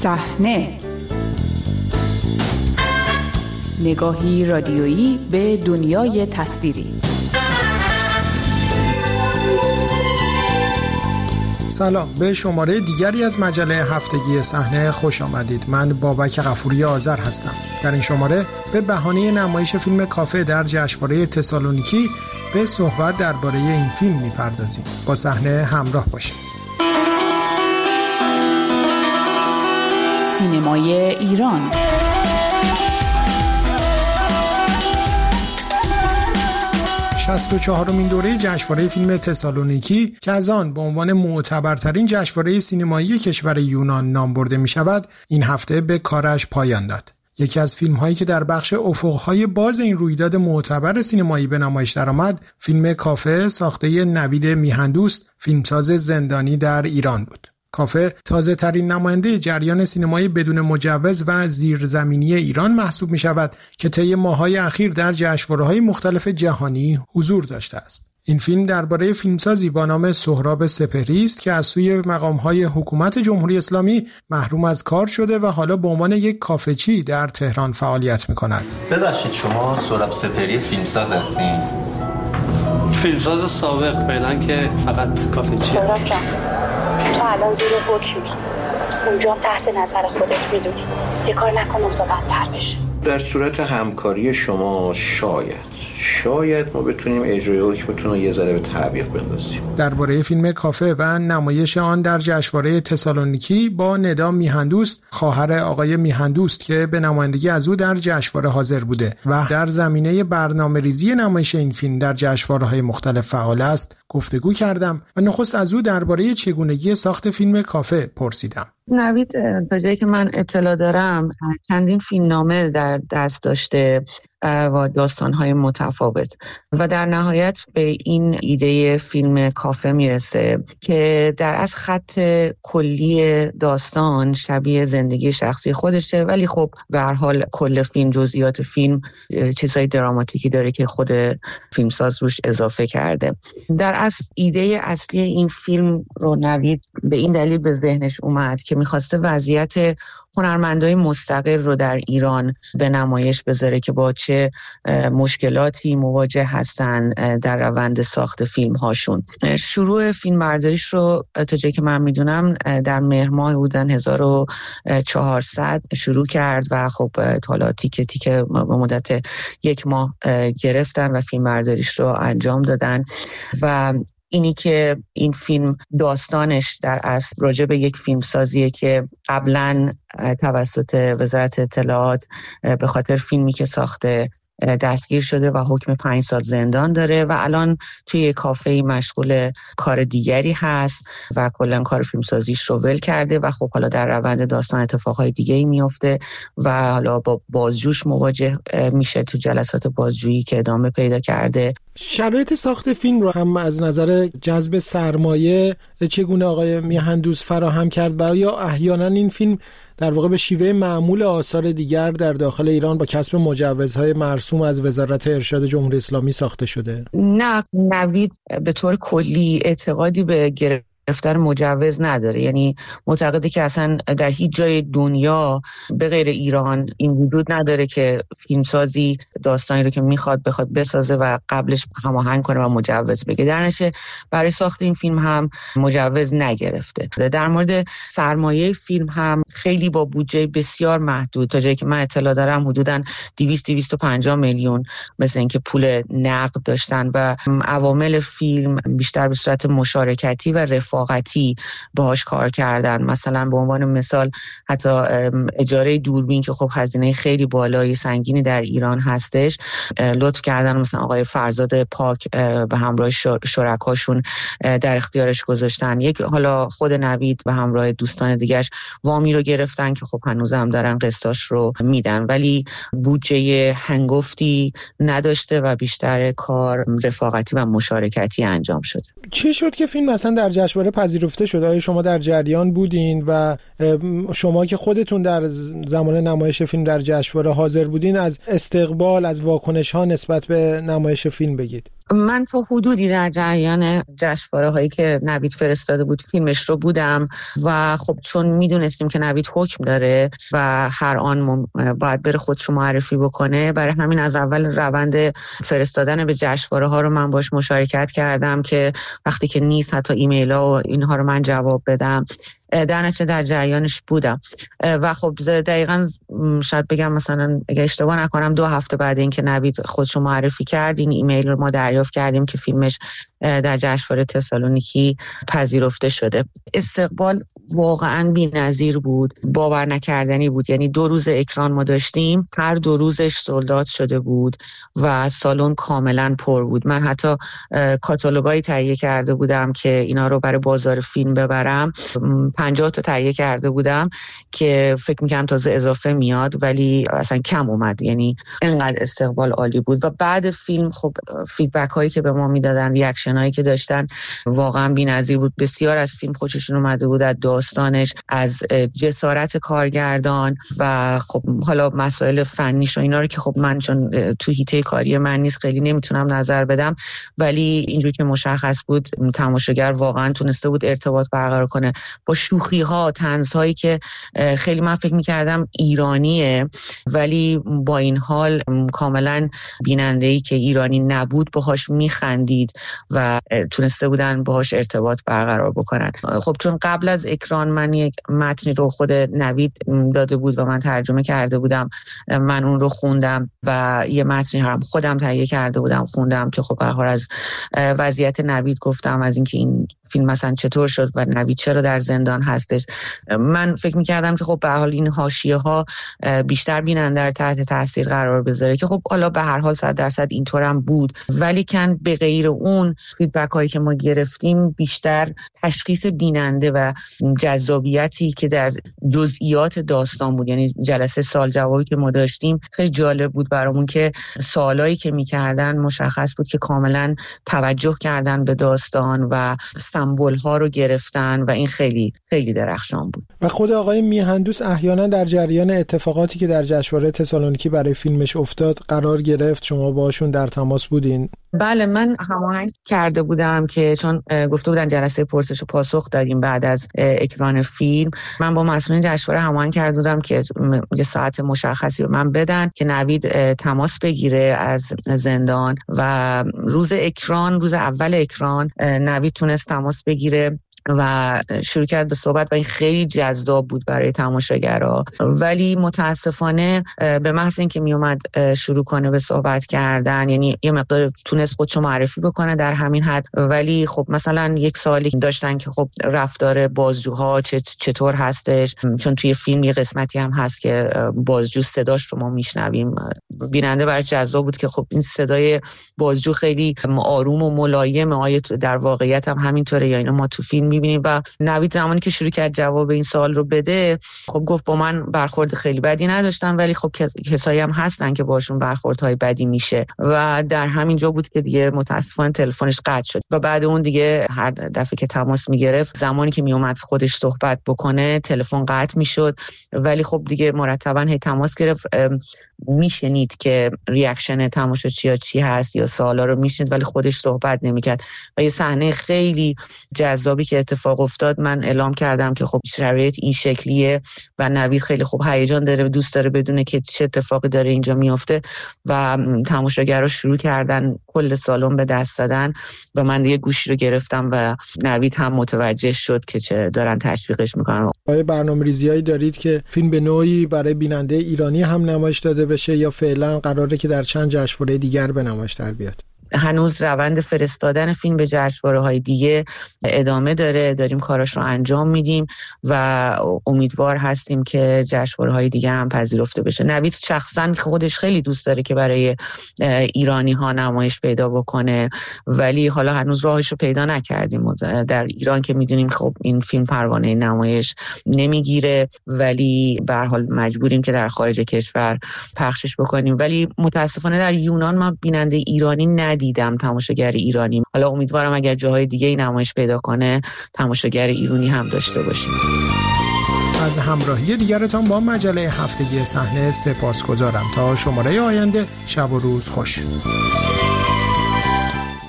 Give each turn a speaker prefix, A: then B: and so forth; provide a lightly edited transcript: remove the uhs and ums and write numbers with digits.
A: صحنه، نگاهی رادیویی به دنیای تصویری.
B: سلام، به شماره دیگری از مجله هفتگی صحنه خوش آمدید. من بابک غفوری آذر هستم. در این شماره به بهانه نمایش فیلم کافه در جشنواره تسالونیکی به صحبت درباره این فیلم می‌پردازیم. با صحنه همراه باشید.
A: سینمای ایران.
B: شصت و چهارمین دوره جشنواره فیلم تسالونیکی که از آن به عنوان معتبرترین جشنواره سینمایی کشور یونان نام برده می شود، این هفته به کارش پایان داد. یکی از فیلم‌هایی که در بخش افق‌های باز این رویداد معتبر سینمایی به نمایش درآمد، فیلم کافه ساخته نوید میهن‌دوست، فیلمساز زندانی در ایران بود. کافه تازه ترین نماینده جریان سینمایی بدون مجوز و زیرزمینی ایران محسوب می شود که طی ماه‌های اخیر در جشنواره‌های مختلف جهانی حضور داشته است. این فیلم درباره فیلمسازی با نام سهراب سپهری است که از سوی مقام‌های حکومت جمهوری اسلامی محروم از کار شده و حالا به عنوان یک کافه‌چی در تهران فعالیت می‌کند.
C: ببخشید، شما سهراب سپهری فیلمساز هستین؟
D: فیلمساز سابق، فعلا که فقط کافه‌چی.
E: تو الان زیر حکمی، اونجا تحت نظر خودت میدونی، یه کار نکن اوضاع بدتر بشه.
F: در صورت همکاری شما شاید ما بتونیم اجرای حکمتون رو یه ذره به تعویق بندازیم.
B: درباره فیلم کافه و نمایش آن در جشنواره تسالونیکی با ندا میهن‌دوست، خواهر آقای میهن‌دوست که به نمایندگی از او در جشنواره حاضر بوده و در زمینه برنامه‌ریزی نمایش این فیلم در جشنواره‌های مختلف فعال است، گفتگو کردم و نخست از او درباره چگونگی ساخت فیلم کافه پرسیدم.
G: نوید تا جایی که من اطلاع دارم چندین فیلمنامه در دست داشته و داستان‌های متفاوت و در نهایت به این ایده فیلم کافه میرسه که در از خط کلی داستان شبیه زندگی شخصی خودشه، ولی خب به هر حال کل فیلم، جزئیات فیلم چیزای دراماتیکی داره که خود فیلمساز روش اضافه کرده. در از ایده اصلی این فیلم رو نوید به این دلیل به ذهنش اومد که می‌خواسته وضعیت هنرمندای مستقل رو در ایران به نمایش بذاره که با چه مشکلاتی مواجه هستن در روند ساخت فیلم هاشون. شروع فیلم برداریش رو تا جایی که من میدونم در مهر ماه بودن 1400 شروع کرد و خب حالا تیکه تیکه به مدت یک ماه گرفتن و فیلم برداریش رو انجام دادن و اینی که این فیلم داستانش در اصل راجع به یک فیلمسازیه که قبلا توسط وزارت اطلاعات به خاطر فیلمی که ساخته دستگیر شده و حکم 5 سال زندان داره و الان توی یک کافه‌ای مشغول کار دیگری هست و کلاً کار فیلمسازیش رو ول کرده و خب حالا در روند داستان اتفاقهای دیگه‌ای میفته و حالا با بازجوش مواجه میشه تو جلسات بازجویی که ادامه پیدا کرده.
B: شرایط ساخت فیلم رو هم از نظر جذب سرمایه چگونه آقای میهن‌دوست فراهم کرد و یا احیانا این فیلم در واقع به شیوه معمول آثار دیگر در داخل ایران با کسب مجوزهای مرسوم از وزارت ارشاد جمهوری اسلامی ساخته شده؟
G: نه، نوید به طور کلی اعتقادی به گرفتن مجوز نداره، یعنی معتقده که اصلا در هیچ جای دنیا به غیر ایران این وجود نداره که فیلمسازی داستانی رو که بخواد بسازه و قبلش هماهنگ کنه و مجوز بگیره. در نتیجه برای ساخت این فیلم هم مجوز نگرفته. در مورد سرمایه فیلم هم خیلی با بودجه بسیار محدود، تا جایی که من اطلاع دارم حدوداً 200-250 میلیون مثل اینکه پول نقد داشتن و عوامل فیلم بیشتر به صورت مشارکتی و رفاقتی باهاش کار کردن. مثلا به عنوان مثال حتی اجاره دوربین که خب هزینه خیلی بالایی سنگینی در ایران هستش، لطف کردن مثلا آقای فرزاد پاک به همراه شرکاشون در اختیارش گذاشتن. یک حالا خود نوید به همراه دوستان دیگرش وامی رو گرفتن که خب هنوز هم دارن قسطاش رو میدن، ولی بودجه هنگفتی نداشته و بیشتر کار رفاقتی و مشارکتی انجام شده.
B: چی شد که فیلم مثلا در جشنواره پذیرفته شد؟ آیا شما در جریان بودین و شما که خودتون در زمان نمایش فیلم در جشنواره حاضر بودین از استقبال، از واکنش ها نسبت به نمایش فیلم بگید؟
G: من تا حدودی در جریان جشنواره هایی که نوید فرستاده بود فیلمش رو بودم و خب چون میدونستیم که نوید حکم داره و هر آن باید بره خودش معرفی بکنه، برای همین از اول روند فرستادن به جشنواره ها رو من باش مشارکت کردم که وقتی که نیست حتی ایمیل ها و اینها رو من جواب بدم. در نتیجه در جریانش بودم و خب دقیقاً شاید بگم مثلا اگه اشتباه نکنم 2 هفته بعد اینکه نوید خودشو معرفی کرد این ایمیل رو ما دریافت کردیم که فیلمش در جشنواره تسالونیکی پذیرفته شده. استقبال واقعاً بی‌نظیر بود، باور نکردنی بود. یعنی 2 روز اکران ما داشتیم، هر 2 روزش سولدات شده بود و سالن کاملاً پر بود. من حتی کاتالوگایی تهیه کرده بودم که اینا رو برای بازار فیلم ببرم، 50 تا تهیه کرده بودم که فکر می‌کنم تازه اضافه میاد، ولی اصلا کم اومد. یعنی انقدر استقبال عالی بود و بعد فیلم خب فیدبک هایی که به ما میدادن، ریاکشن هایی که داشتن واقعا بی‌نظیر بود. بسیار از فیلم خوششون اومده بود، از داستانش، از جسارت کارگردان و خب حالا مسائل فنیش و اینا رو که خب من چون تو حیطه کاری من نیست خیلی نمیتونم نظر بدم، ولی اینجوری که مشخص بود تماشاگر واقعا تونسته بود ارتباط برقرار کنه با شوخی ها، طنز هایی که خیلی من فکر می‌کردم ایرانیه، ولی با این حال کاملا بیننده‌ای که ایرانی نبود باهاش میخندید و تونسته بودن باهاش ارتباط برقرار بکنن. خب چون قبل از اکران من یک متنی رو خود نوید داده بود و من ترجمه کرده بودم، من اون رو خوندم و یه متنی هم خودم تهیه کرده بودم خوندم که خب به هر حال از وضعیت نوید گفتم، از اینکه این فیلم مثلا چطور شد و نوید چرا در زندان هستش. من فکر می‌کردم که خب به هر حال این حاشیه‌ها بیشتر بیننده رو تحت تاثیر قرار بذاره که خب حالا به هر حال 100% اینطورم بود، ولی کن به غیر اون فیدبک هایی که ما گرفتیم بیشتر تشخیص بیننده و جذابیتی که در جزئیات داستان بود. یعنی جلسه سوال جوابی که ما داشتیم خیلی جالب بود برامون که سوالایی که می‌کردن مشخص بود که کاملا توجه کردن به داستان و سمبل ها رو گرفتن و این خیلی خیلی درخشان بود.
B: و خود آقای میهندوس احیانا در جریان اتفاقاتی که در جشنواره تسالونیکی برای فیلمش افتاد قرار گرفت، شما باشون در تماس بودین؟
G: بله، من هماهنگ کرده بودم که چون گفته بودن جلسه پرسش و پاسخ داریم بعد از اکران فیلم، من با مسئولین جشنواره هماهنگ کرده بودم که یه ساعت مشخصی به من بدن که نوید تماس بگیره از زندان و روز اول اکران نوید تونست تماس بگیره و شروع کرد به صحبت و این خیلی جذاب بود برای تماشاگرها. ولی متاسفانه به محض اینکه می اومد شروع کنه به صحبت کردن، یعنی یه مقدار تونست خودشو معرفی بکنه در همین حد، ولی خب مثلا یک سوالی داشتن که خب رفتار بازجوها چطور هستش، چون توی فیلم یه قسمتی هم هست که بازجو صداش رو ما میشنویم. بیننده براش جذاب بود که خب این صدای بازجو خیلی آروم و ملایمه، آیا در واقعیت هم همینطوره یا اینا ما تو فیلم می‌بینیم. و نوید زمانی که شروع کرد جواب این سوال رو بده خب گفت با من برخورد خیلی بدی نداشتن، ولی خب کسایی هم هستن که باشون برخوردهای بدی میشه و در همین جا بود که دیگه متاسفانه تلفنش قطع شد و بعد اون دیگه هر دفعه که تماس میگرفت زمانی که میومد خودش صحبت بکنه تلفن قطع میشد، ولی خب دیگه مرتبا هی تماس گرفت، میشنید که ریاکشن تماشاچی‌ها چی هست یا سوالا رو میشنید ولی خودش صحبت نمیکرد. و یه صحنه خیلی جذابی که اتفاق افتاد، من اعلام کردم که خب شرایط این شکلیه و نوید خیلی خوب هیجان داره، دوست داره بدونه که چه اتفاقی داره اینجا میفته و تماشاگرها شروع کردن کل سالن به دست زدن و من دیگه گوشی رو گرفتم و نوید هم متوجه شد که چه دارن تشویقش میکنن.
B: آیا برنامه‌ریزی‌هایی دارید که فیلم به نوعی برای بیننده ایرانی هم نمایش داده بشه یا فعلا قراره که در چند جشنواره دیگر به نمایش در بیاد؟
G: هنوز روند فرستادن فیلم به جشنواره‌های دیگه ادامه داره، داریم کاراش رو انجام میدیم و امیدوار هستیم که جشنواره‌های دیگه هم پذیرفته بشه. نوید شخصا خودش خیلی دوست داره که برای ایرانی‌ها نمایش پیدا بکنه، ولی حالا هنوز راهش رو پیدا نکردیم. در ایران که میدونیم خب این فیلم پروانه نمایش نمیگیره، ولی به هر حال مجبوریم که در خارج کشور پخشش بکنیم. ولی متاسفانه در یونان ما بیننده ایرانی دیدم، تماشاگر ایرانی. حالا امیدوارم اگر جاهای دیگه ای نمایش پیدا کنه تماشاگر ایرانی هم داشته باشیم.
B: از همراهی دیگرتان با مجله هفتگی صحنه سپاسگزارم. تا شماره آینده شب و روز خوش.